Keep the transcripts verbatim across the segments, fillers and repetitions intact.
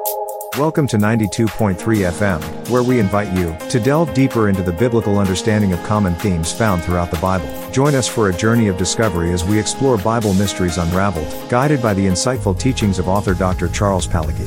Welcome to ninety-two point three F M, where we invite you to delve deeper into the biblical understanding of common themes found throughout the Bible. Join us for a journey of discovery as we explore Bible mysteries unraveled, guided by the insightful teachings of author Doctor Charles Palagi.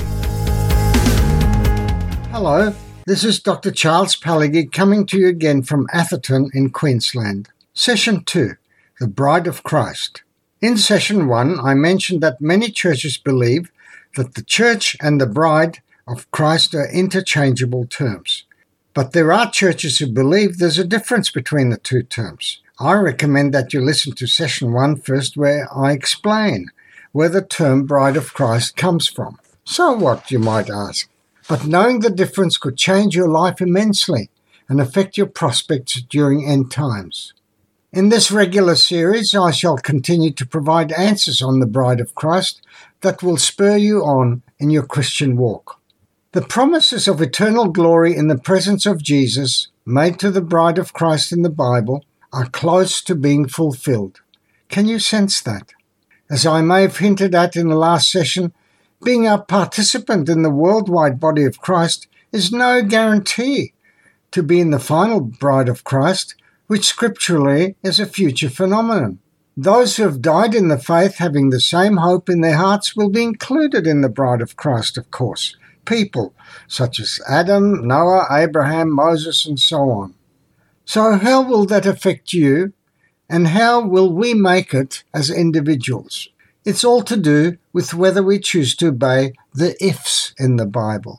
Hello, this is Doctor Charles Palagi coming to you again from Atherton in Queensland. Session two, The Bride of Christ. In Session one, I mentioned that many churches believe that the church and the bride of Christ are interchangeable terms. But there are churches who believe there's a difference between the two terms. I recommend that you listen to Session one first, where I explain where the term bride of Christ comes from. So what, you might ask? But knowing the difference could change your life immensely and affect your prospects during end times. In this regular series, I shall continue to provide answers on the bride of Christ that will spur you on in your Christian walk. The promises of eternal glory in the presence of Jesus, made to the bride of Christ in the Bible, are close to being fulfilled. Can you sense that? As I may have hinted at in the last session, being a participant in the worldwide body of Christ is no guarantee to be in the final bride of Christ, which scripturally is a future phenomenon. Those who have died in the faith, having the same hope in their hearts, will be included in the bride of Christ, of course. People such as Adam, Noah, Abraham, Moses, and so on. So how will that affect you, and how will we make it as individuals? It's all to do with whether we choose to obey the ifs in the Bible.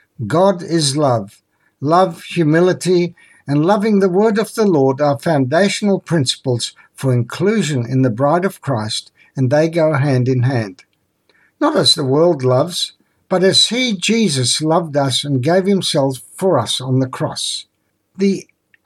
God is love. Love, humility, and loving the word of the Lord are foundational principles for inclusion in the bride of Christ, and they go hand in hand. Not as the world loves, but as he, Jesus, loved us and gave himself for us on the cross. The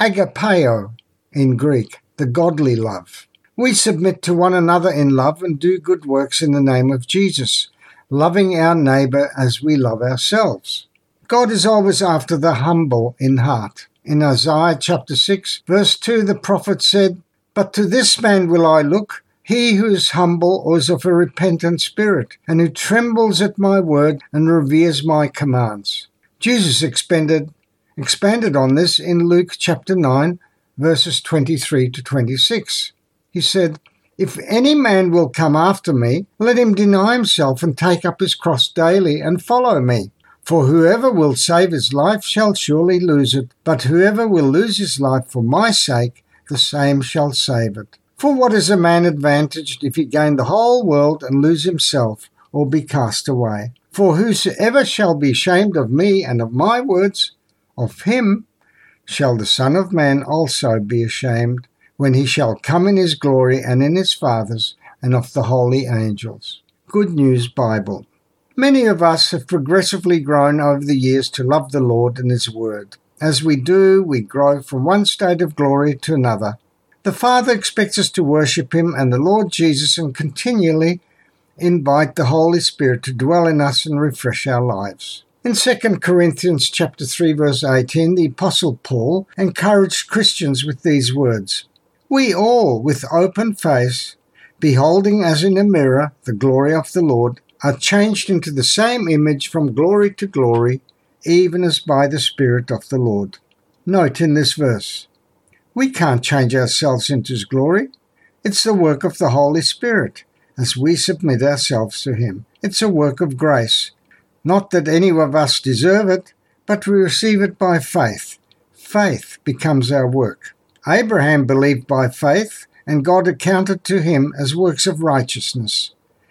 agapeo in Greek, the godly love. We submit to one another in love and do good works in the name of Jesus, loving our neighbour as we love ourselves. God is always after the humble in heart. In Isaiah chapter six, verse two, the prophet said, "But to this man will I look, he who is humble or is of a repentant spirit, and who trembles at my word and reveres my commands." Jesus expanded, expanded on this in Luke chapter nine, verses twenty-three to twenty-six. He said, "If any man will come after me, let him deny himself and take up his cross daily and follow me. For whoever will save his life shall surely lose it, but whoever will lose his life for my sake, the same shall save it. For what is a man advantaged if he gain the whole world and lose himself, or be cast away? For whosoever shall be ashamed of me and of my words, of him shall the Son of Man also be ashamed, when he shall come in his glory and in his Father's and of the holy angels." Good News Bible. Many of us have progressively grown over the years to love the Lord and his word. As we do, we grow from one state of glory to another. The Father expects us to worship him and the Lord Jesus and continually invite the Holy Spirit to dwell in us and refresh our lives. In Second Corinthians chapter three, verse eighteen, the Apostle Paul encouraged Christians with these words, "We all, with open face, beholding as in a mirror the glory of the Lord, are changed into the same image from glory to glory, even as by the Spirit of the Lord." Note in this verse, we can't change ourselves into his glory. It's the work of the Holy Spirit as we submit ourselves to him. It's a work of grace. Not that any of us deserve it, but we receive it by faith. Faith becomes our work. Abraham believed by faith, and God accounted to him as works of righteousness.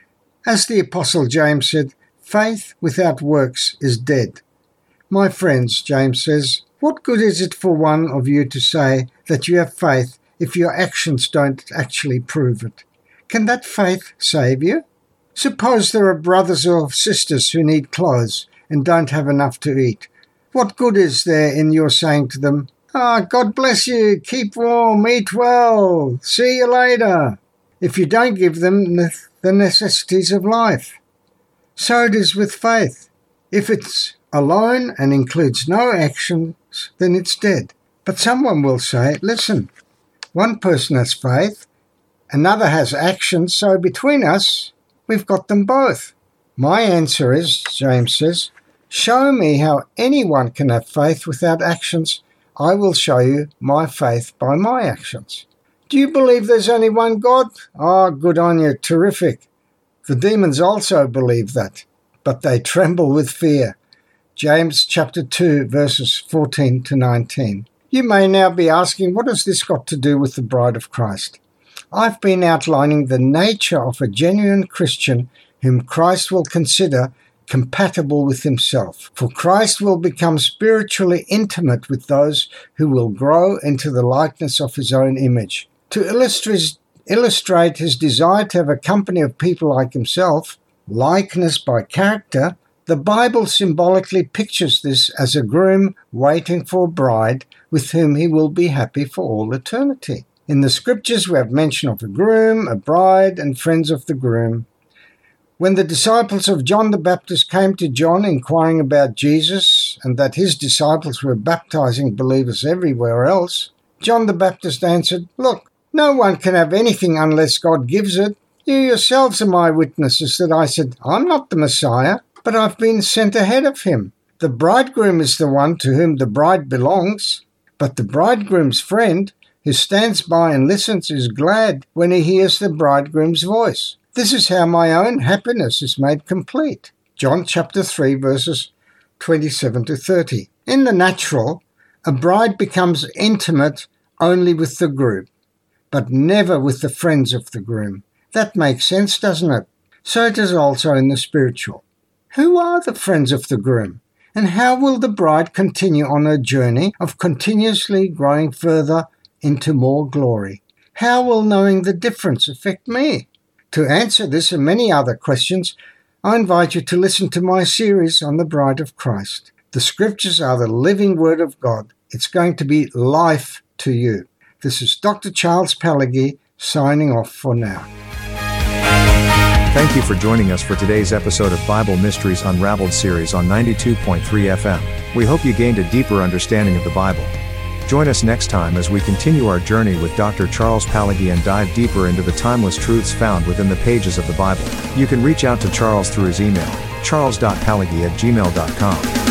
As the Apostle James said, faith without works is dead. My friends, James says, what good is it for one of you to say that you have faith if your actions don't actually prove it? Can that faith save you? Suppose there are brothers or sisters who need clothes and don't have enough to eat. What good is there in your saying to them, "Ah, oh, God bless you, keep warm, eat well, see you later," if you don't give them the necessities of life? So it is with faith. If it's alone and includes no actions, then it's dead. But someone will say, listen, one person has faith, another has actions, so between us, we've got them both. My answer is, James says, Show me how anyone can have faith without actions. I will show you my faith by my actions. Do you believe there's only one God? Oh, good on you. Terrific. The demons also believe that, but they tremble with fear. James chapter two, verses fourteen to nineteen. You may now be asking, what has this got to do with the bride of Christ? I've been outlining the nature of a genuine Christian whom Christ will consider compatible with himself. For Christ will become spiritually intimate with those who will grow into the likeness of his own image. To illustrate, illustrate his desire to have a company of people like himself, likeness by character, the Bible symbolically pictures this as a groom waiting for a bride with whom he will be happy for all eternity. In the scriptures we have mention of a groom, a bride, and friends of the groom. When the disciples of John the Baptist came to John inquiring about Jesus and that his disciples were baptizing believers everywhere else, John the Baptist answered, "Look, no one can have anything unless God gives it. You yourselves are my witnesses that I said, I'm not the Messiah, but I've been sent ahead of him. The bridegroom is the one to whom the bride belongs, but the bridegroom's friend who stands by and listens is glad when he hears the bridegroom's voice. This is how my own happiness is made complete." John chapter three, verses twenty-seven to thirty. In the natural, a bride becomes intimate only with the groom, but never with the friends of the groom. That makes sense, doesn't it? So it is also in the spiritual. Who are the friends of the groom? And how will the bride continue on her journey of continuously growing further into more glory? How will knowing the difference affect me? To answer this and many other questions, I invite you to listen to my series on the Bride of Christ. The scriptures are the living word of God. It's going to be life to you. This is Doctor Charles Pelagi signing off for now. Thank you for joining us for today's episode of Bible Mysteries Unraveled series on ninety-two point three F M. We hope you gained a deeper understanding of the Bible. Join us next time as we continue our journey with Doctor Charles Pelagi and dive deeper into the timeless truths found within the pages of the Bible. You can reach out to Charles through his email, charles dot pelagi at gmail dot com.